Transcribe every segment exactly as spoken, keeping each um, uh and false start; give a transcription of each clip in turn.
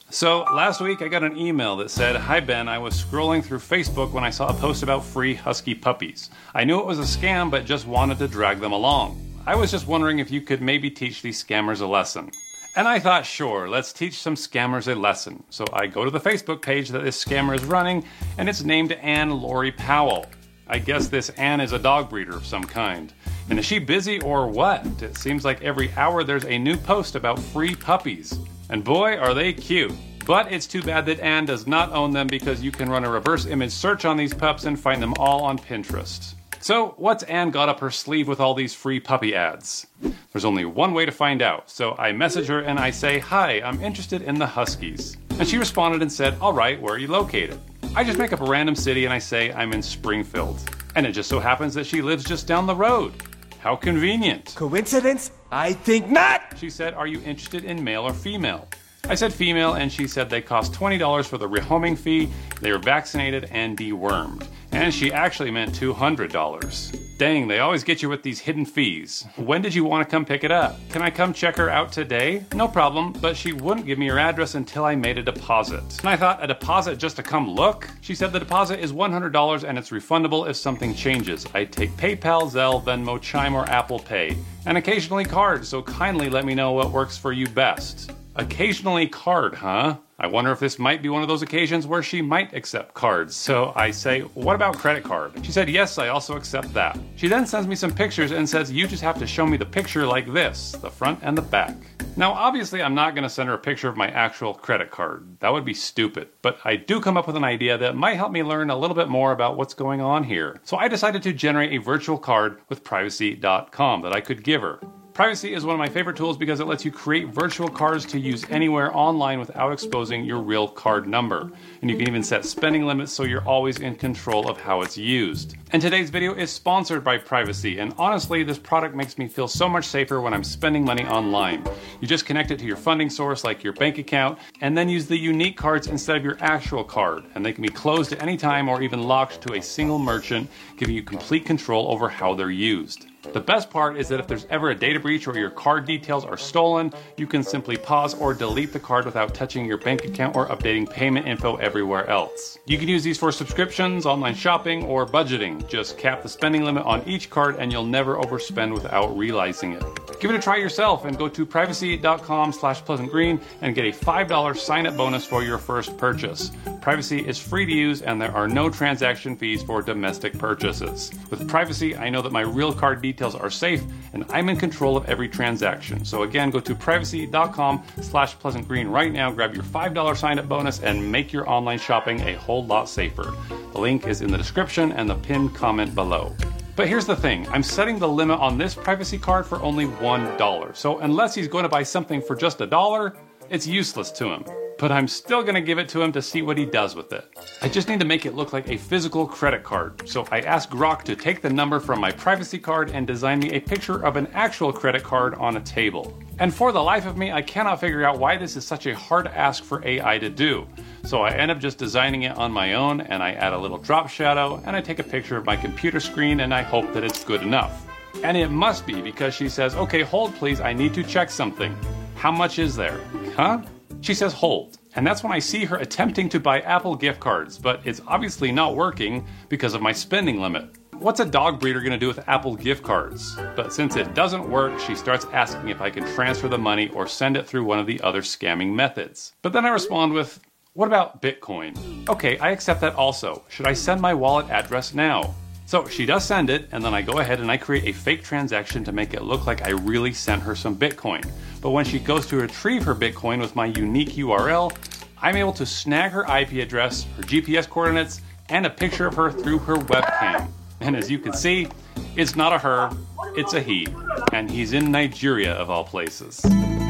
So, last week I got an email that said, "Hi Ben, I was scrolling through Facebook when I saw a post about free husky puppies. I knew it was a scam, but just wanted to drag them along. I was just wondering if you could maybe teach these scammers a lesson." And I thought, sure, let's teach some scammers a lesson. So I go to the Facebook page that this scammer is running, and it's named Ann Lori Powell. I guess this Ann is a dog breeder of some kind. And is she busy or what? It seems like every hour there's a new post about free puppies. And boy, are they cute. But it's too bad that Ann does not own them, because you can run a reverse image search on these pups and find them all on Pinterest. So what's Ann got up her sleeve with all these free puppy ads? There's only one way to find out. So I message her and I say, "Hi, I'm interested in the Huskies." And she responded and said, "All right, where are you located?" I just make up a random city and I say I'm in Springfield. And it just so happens that she lives just down the road. How convenient. Coincidence? I think not! She said, "Are you interested in male or female?" I said female, and she said they cost twenty dollars for the rehoming fee, they are vaccinated and dewormed. And she actually meant two hundred dollars. Dang, they always get you with these hidden fees. When did you want to come pick it up? Can I come check her out today? No problem, but she wouldn't give me her address until I made a deposit. And I thought, a deposit just to come look? She said the deposit is one hundred dollars and it's refundable if something changes. I take PayPal, Zelle, Venmo, Chime, or Apple Pay. And occasionally card, so kindly let me know what works for you best. Occasionally card, huh? I wonder if this might be one of those occasions where she might accept cards. So I say, "What about credit card?" She said, "Yes, I also accept that." She then sends me some pictures and says, "You just have to show me the picture like this, the front and the back." Now, obviously, I'm not going to send her a picture of my actual credit card. That would be stupid. But I do come up with an idea that might help me learn a little bit more about what's going on here. So I decided to generate a virtual card with privacy dot com that I could give her. Privacy is one of my favorite tools because it lets you create virtual cards to use anywhere online without exposing your real card number. And you can even set spending limits so you're always in control of how it's used. And today's video is sponsored by Privacy, and honestly, this product makes me feel so much safer when I'm spending money online. You just connect it to your funding source like your bank account, and then use the unique cards instead of your actual card. And they can be closed at any time or even locked to a single merchant, giving you complete control over how they're used. The best part is that if there's ever a data breach or your card details are stolen, you can simply pause or delete the card without touching your bank account or updating payment info everywhere else. You can use these for subscriptions, online shopping, or budgeting. Just cap the spending limit on each card and you'll never overspend without realizing it. Give it a try yourself and go to privacy dot com slash pleasant green and get a five dollars sign-up bonus for your first purchase. Privacy is free to use and there are no transaction fees for domestic purchases. With Privacy, I know that my real card details are safe and I'm in control of every transaction. So again, go to privacy dot com slash pleasant green right now, grab your five dollars sign-up bonus, and make your online shopping a whole lot safer. The link is in the description and the pinned comment below. But here's the thing, I'm setting the limit on this privacy card for only one dollar. So unless he's going to buy something for just a dollar, it's useless to him. But I'm still going to give it to him to see what he does with it. I just need to make it look like a physical credit card. So I asked Grok to take the number from my privacy card and design me a picture of an actual credit card on a table. And for the life of me, I cannot figure out why this is such a hard ask for A I to do. So I end up just designing it on my own, and I add a little drop shadow, and I take a picture of my computer screen, and I hope that it's good enough. And it must be, because she says, "Okay, hold please, I need to check something. How much is there?" Huh? She says hold. And that's when I see her attempting to buy Apple gift cards, but it's obviously not working because of my spending limit. What's a dog breeder going to do with Apple gift cards? But since it doesn't work, she starts asking if I can transfer the money or send it through one of the other scamming methods. But then I respond with, "What about Bitcoin?" Okay, I accept that also. Should I send my wallet address now? So she does send it, and then I go ahead and I create a fake transaction to make it look like I really sent her some Bitcoin. But when she goes to retrieve her Bitcoin with my unique U R L, I'm able to snag her I P address, her G P S coordinates, and a picture of her through her webcam. And as you can see, it's not a her, it's a he. And he's in Nigeria of all places.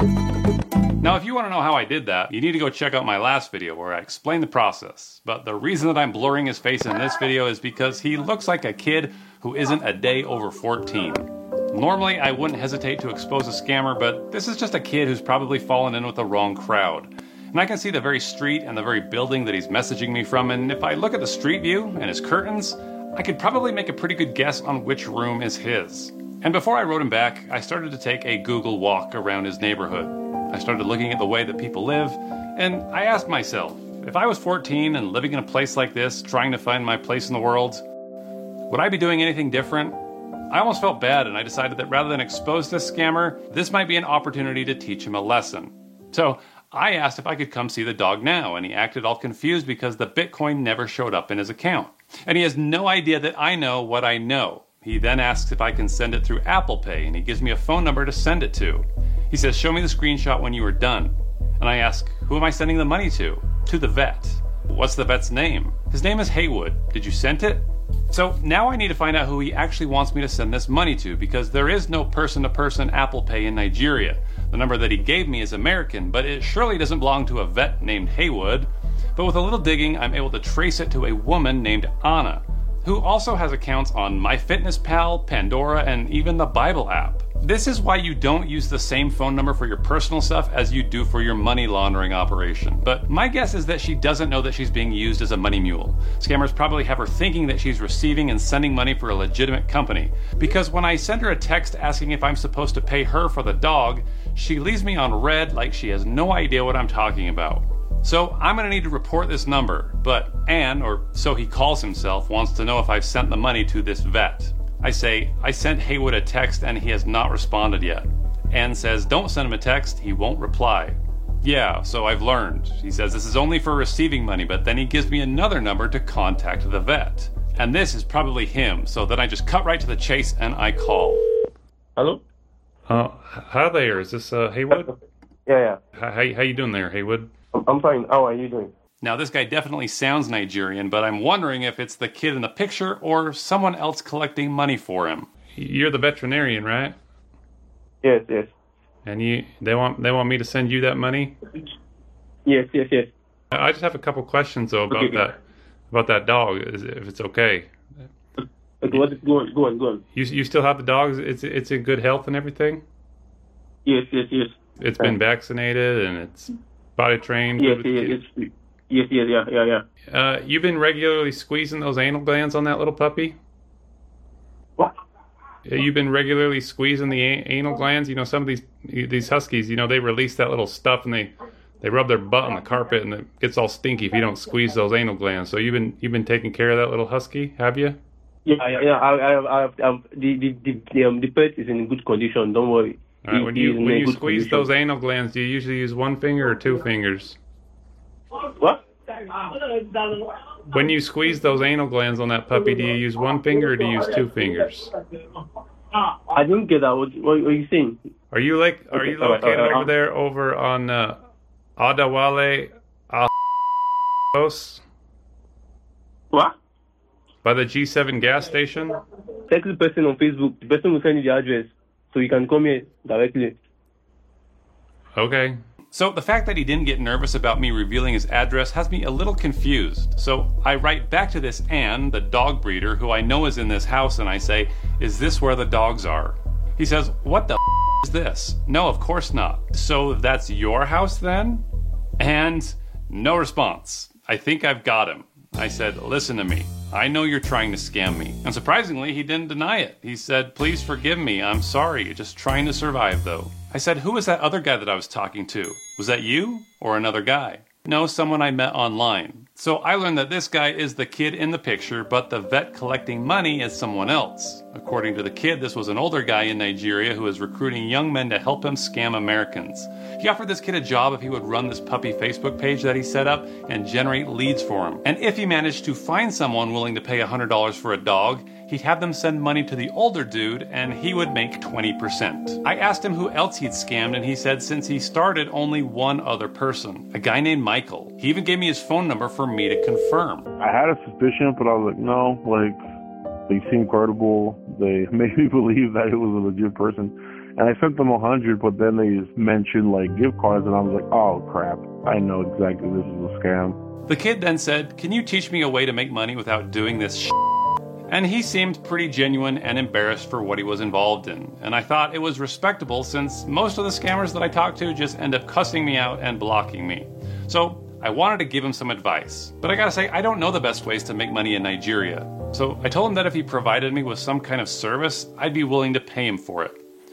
Now, if you want to know how I did that, you need to go check out my last video where I explain the process. But the reason that I'm blurring his face in this video is because he looks like a kid who isn't a day over fourteen. Normally, I wouldn't hesitate to expose a scammer, but this is just a kid who's probably fallen in with the wrong crowd. And I can see the very street and the very building that he's messaging me from, and if I look at the street view and his curtains, I could probably make a pretty good guess on which room is his. And before I wrote him back, I started to take a Google walk around his neighborhood. I started looking at the way that people live, and I asked myself, if I was fourteen and living in a place like this, trying to find my place in the world, would I be doing anything different? I almost felt bad, and I decided that rather than expose this scammer, this might be an opportunity to teach him a lesson. So I asked if I could come see the dog now, and he acted all confused because the Bitcoin never showed up in his account. And he has no idea that I know what I know. He then asks if I can send it through Apple Pay, and he gives me a phone number to send it to. He says, show me the screenshot when you are done. And I ask, who am I sending the money to? To the vet. What's the vet's name? His name is Haywood. Did you send it? So now I need to find out who he actually wants me to send this money to, because there is no person-to-person Apple Pay in Nigeria. The number that he gave me is American, but it surely doesn't belong to a vet named Haywood. But with a little digging, I'm able to trace it to a woman named Anna, who also has accounts on MyFitnessPal, Pandora, and even the Bible app. This is why you don't use the same phone number for your personal stuff as you do for your money laundering operation. But my guess is that she doesn't know that she's being used as a money mule. Scammers probably have her thinking that she's receiving and sending money for a legitimate company. Because when I send her a text asking if I'm supposed to pay her for the dog, she leaves me on red like she has no idea what I'm talking about. So I'm going to need to report this number, but Ann, or so he calls himself, wants to know if I've sent the money to this vet. I say, I sent Haywood a text and he has not responded yet. Ann says, don't send him a text, he won't reply. Yeah, so I've learned. He says this is only for receiving money, but then he gives me another number to contact the vet. And this is probably him, so then I just cut right to the chase and I call. Hello? Uh, hi there, is this uh, Haywood? Yeah, yeah. How, how you doing there, Haywood? I'm fine. How are you doing? Now, this guy definitely sounds Nigerian, but I'm wondering if it's the kid in the picture or someone else collecting money for him. You're the veterinarian, right? Yes, yes. And you, they want they want me to send you that money? Yes, yes, yes. I just have a couple questions though about Okay. that about that dog, is- if it's okay. Okay, what, go on, go on, go on. You you still have the dog? It's it's in good health and everything? Yes, yes, yes. It's been vaccinated and it's potty trained? Yes, good yes, with yes, kids? yes, yes, yeah, yeah, yeah. Uh, you've been regularly squeezing those anal glands on that little puppy? What? Uh, You've been regularly squeezing the a- anal glands? You know, some of these these huskies, you know, they release that little stuff and they, they rub their butt on the carpet and it gets all stinky if you don't squeeze those anal glands. So you've been you've been taking care of that little husky, have you? Yeah, yeah, yeah. I, I, I, I, I the, the, the, the, um, the pet is in good condition. Don't worry. All right, He- when he you is in when a you good squeeze condition. those anal glands, do you usually use one finger or two fingers? What? When you squeeze those anal glands on that puppy, do you use one finger or do you use two fingers? I didn't get that. What, what are you saying? Are you like are you Okay, all right, located all right. over there over on uh, Adawale House What? by the G seven gas station? Text the person on Facebook. The person will send you the address, so you can come here directly. Okay. So the fact that he didn't get nervous about me revealing his address has me a little confused. So I write back to this Ann, the dog breeder, who I know is in this house, and I say, is this where the dogs are? He says, what the f- is this? No, of course not. So that's your house then? And no response. I think I've got him. I said, listen to me. I know you're trying to scam me. And surprisingly, he didn't deny it. He said, please forgive me. I'm sorry. Just trying to survive, though. I said, who was that other guy that I was talking to? Was that you or another guy? No, someone I met online. So I learned that this guy is the kid in the picture, but the vet collecting money is someone else. According to the kid, this was an older guy in Nigeria who is recruiting young men to help him scam Americans. He offered this kid a job if he would run this puppy Facebook page that he set up and generate leads for him. And if he managed to find someone willing to pay one hundred dollars for a dog, he'd have them send money to the older dude and he would make twenty percent. I asked him who else he'd scammed and he said since he started, only one other person, a guy named Michael. He even gave me his phone number for me to confirm. I had a suspicion, but I was like, no, like, they seem credible. They made me believe that it was a legit person. And I sent them a hundred, but then they just mentioned, like, gift cards, and I was like, oh, crap. I know exactly this is a scam. The kid then said, can you teach me a way to make money without doing this shit? And he seemed pretty genuine and embarrassed for what he was involved in. And I thought it was respectable since most of the scammers that I talk to just end up cussing me out and blocking me. So I wanted to give him some advice. But I gotta say, I don't know the best ways to make money in Nigeria. So I told him that if he provided me with some kind of service, I'd be willing to pay him for it.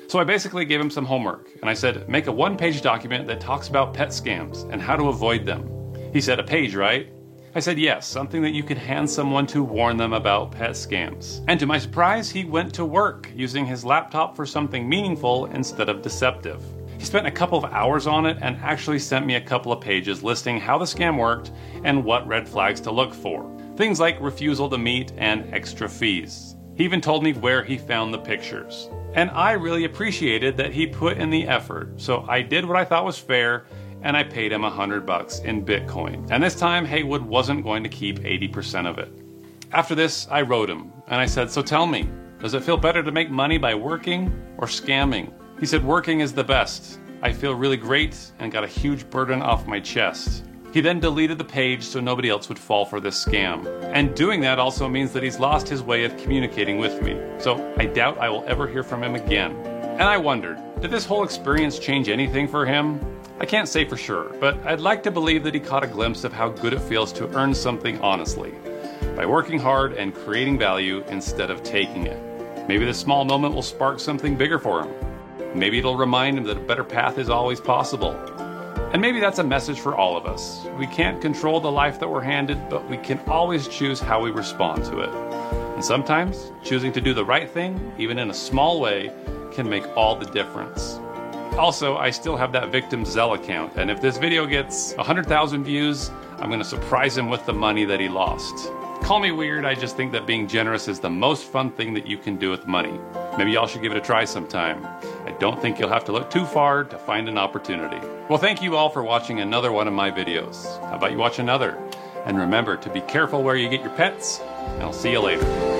So I basically gave him some homework, and I said, make a one-page document that talks about pet scams and how to avoid them. He said, a page, right? I said, yes, something that you could hand someone to warn them about pet scams. And to my surprise, he went to work using his laptop for something meaningful instead of deceptive. He spent a couple of hours on it and actually sent me a couple of pages listing how the scam worked and what red flags to look for. Things like refusal to meet and extra fees. He even told me where he found the pictures. And I really appreciated that he put in the effort, so I did what I thought was fair, and I paid him a hundred bucks in Bitcoin. And this time, Haywood wasn't going to keep eighty percent of it. After this, I wrote him, and I said, so tell me, does it feel better to make money by working or scamming? He said, working is the best. I feel really great and got a huge burden off my chest. He then deleted the page so nobody else would fall for this scam. And doing that also means that he's lost his way of communicating with me. So I doubt I will ever hear from him again. And I wondered, did this whole experience change anything for him? I can't say for sure, but I'd like to believe that he caught a glimpse of how good it feels to earn something honestly, by working hard and creating value instead of taking it. Maybe this small moment will spark something bigger for him. Maybe it'll remind him that a better path is always possible. And maybe that's a message for all of us. We can't control the life that we're handed, but we can always choose how we respond to it. And sometimes, choosing to do the right thing, even in a small way, can make all the difference. Also, I still have that Victim Zelle account, and if this video gets one hundred thousand views, I'm going to surprise him with the money that he lost. Call me weird, I just think that being generous is the most fun thing that you can do with money. Maybe y'all should give it a try sometime. I don't think you'll have to look too far to find an opportunity. Well, thank you all for watching another one of my videos. How about you watch another? And remember to be careful where you get your pets, and I'll see you later.